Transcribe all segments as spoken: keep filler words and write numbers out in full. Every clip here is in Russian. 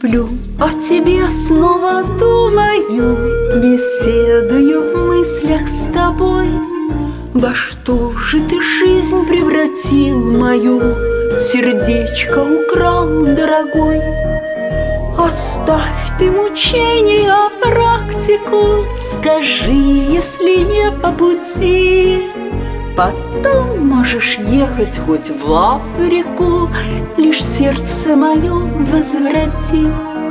сплю, о тебе снова думаю, беседую в мыслях с тобой. Во что же ты жизнь превратил мою, сердечко украл, дорогой? Оставь ты мучения, практику, скажи, если не по пути. Потом можешь ехать хоть в Африку, лишь сердце мое возврати.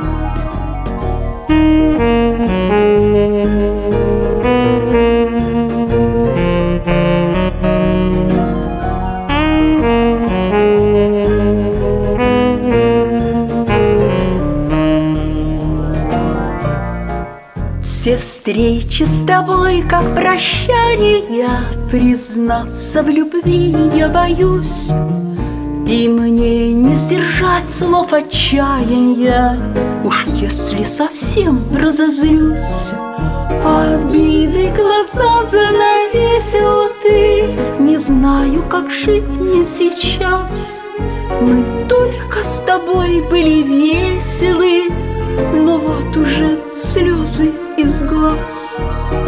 Все встречи с тобой, как прощание, признаться в любви я боюсь. И мне не сдержать слов отчаяния, уж если совсем разозлюсь. Обидой глаза занавесил ты, не знаю, как жить мне сейчас. Мы только с тобой были веселы, но вот уже слезы из глаз.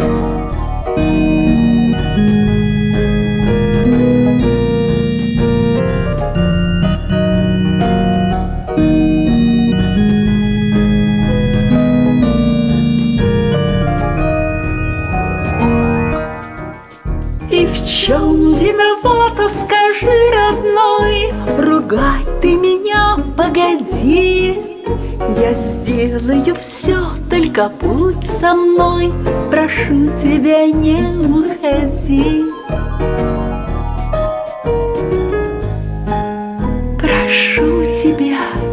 И в чем виновата, скажи, родной? Ругай ты меня, погоди. Я сделаю все, только будь со мной, прошу тебя, не уходи. Прошу тебя.